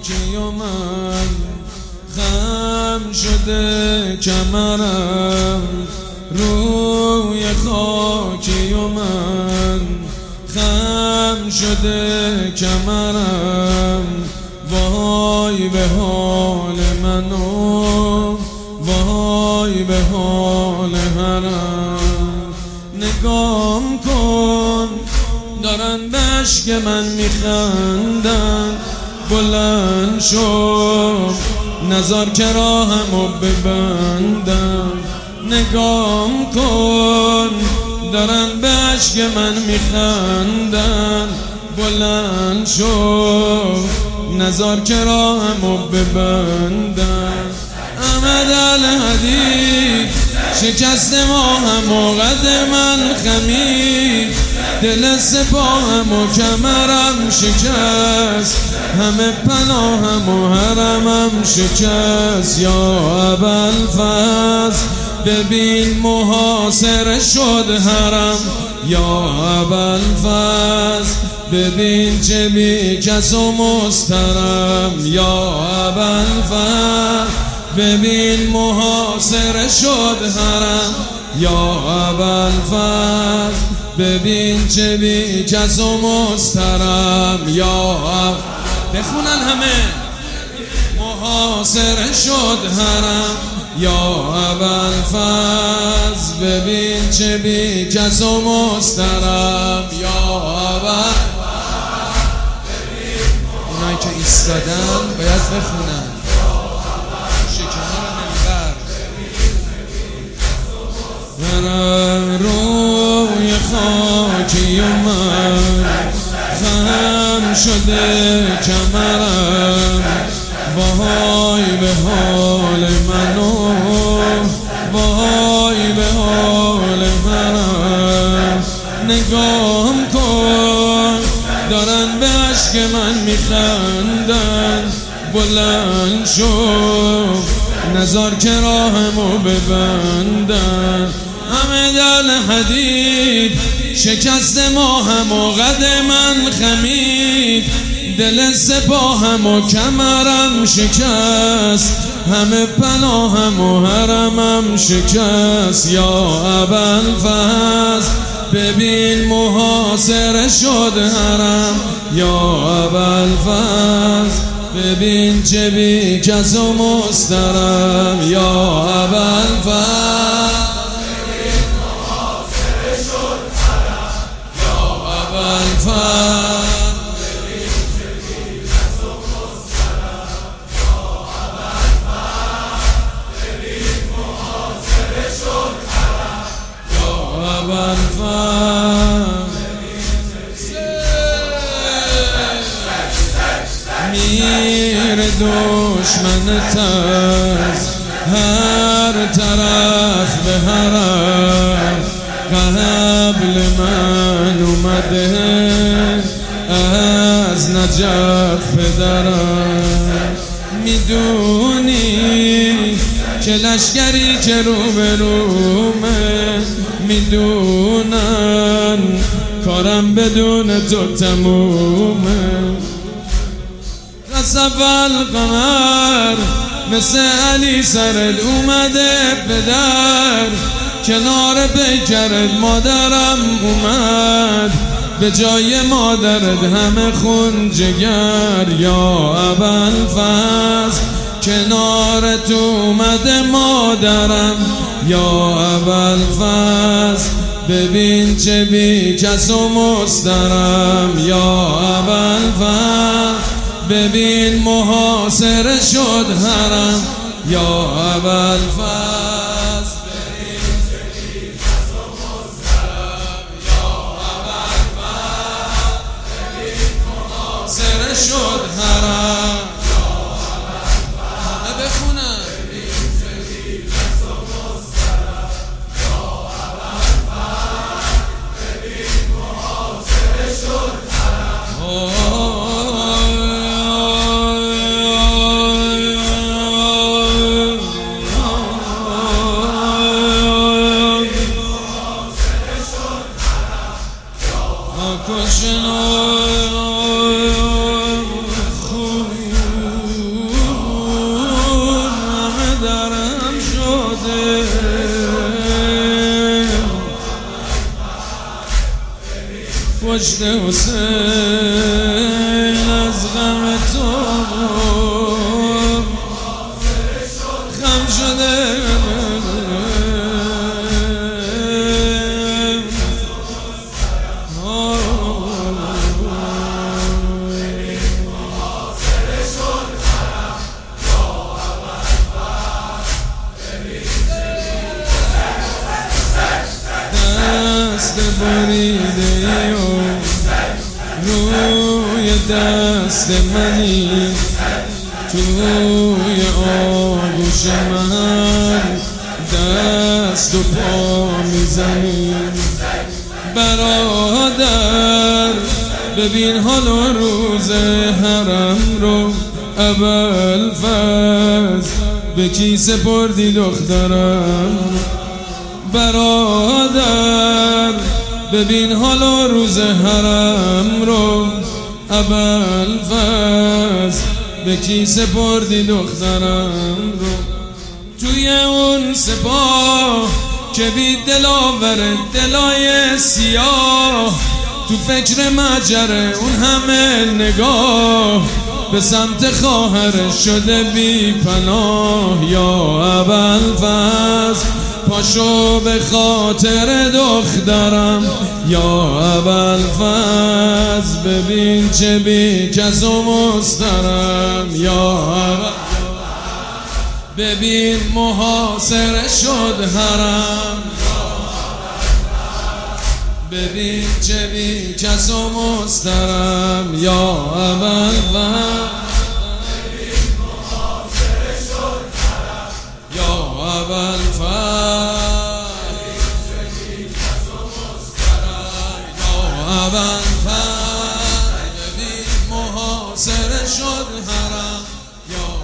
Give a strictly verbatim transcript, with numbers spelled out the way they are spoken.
خاکی و من خم شده کمرم، روی خاکی و من خم شده کمرم. وای به حال من و وای به حال هرم. نگام کن دارن به اشک من میخندن، بلند شو نزار که راهمو ببندن. نگام کن دارن به اشک من میخندن، بلند شو نزار که راهمو ببندن. احمد الهدی شکست ماهم و قد من خمید، دل سپاهم و کمرم شکست، همه پناهم و حرمم شکست. یا ابوالفضل ببین محاصره شد حرم، یا ابوالفضل ببین چه بی کس و مسترم. یا ابوالفضل ببین محاصره شد حرم، یا ابوالفضل ببین چه بی کس و مسترم. یا اب... بخونن همه. محاصره شد حرم، یا ابوالفضل ببین چه بی کس و مسترم. یا ابوالفضل اونایی که ایستادن باید بخونن. روی خاکی و من خم شده کمرم، وای به حال من و وای به حال هرم. نگام کن دارن به اشک من میخندن، بلند شو نزار که راهمو ببندن. احمد الحدید شکست ماهم و قد من خمید، دل سپاهم و کمرم شکست، همه پناهم و حرمم شکست. یا ابوالفضل ببین محاصره شد حرم، یا ابوالفضل ببین چه بی کس و مسترم. یا ابوالفضل ببین محاصره شد حرم، یا ابوالفضل ببین چه بی کس و مسترم. یا ابوالفضل ببین محاصره شد حرم، یا ابوالفضل میر دشمن ترس هر طرف به حرم. قبل من اومده از نجف پدرم، میدونی که لشکری که رو به رومه، میدونن کارم بدون تو تمومه. خسف القمر مثل علی سرد اومده پدر، کنار پیکرت مادرم اومد، به جای مادرت همه خون جگر. یا ابوالفضل کنارت اومده مادرم، یا ابوالفضل ببین چه بی کس و مسترم. یا ابوالفضل ببین محاصره شد حرم، یا ابوالفضل ببین چه بی کس و مسترم. یا ابوالفضل ببین محاصره شد حرم، یا ابوالفضل بخونن. ببین چه بی کس و مسترم، یا ابوالفضل ببین محاصره شد حرم. کشن خوبی پشت حسین از غم تو خم شده دست بریده و روی دست منی توی آغوش من دست و پا میزنی برادر ببین حال و روز حرم رو ابوالفضل به کی سپردی دخترم برادر ببین حال و روز حرم رو ابوالفضل به کی سپردی دخترم رو توی اون سپاه که بی دلاور دلای سیاه تو فکر مجره اون همه نگاه به سمت خواهر شده بی پناه یا ابوالفضل پاشو به خاطر دخترم یا ابوالفضل ببین چه بی کس و مسترم یا ابوالفضل ببین محاصره شد حرم ببین چه بی کس و مسترم یا ابوالفضل یا ابوالفضل ابوالفضل ببین محاصره شد حرم یا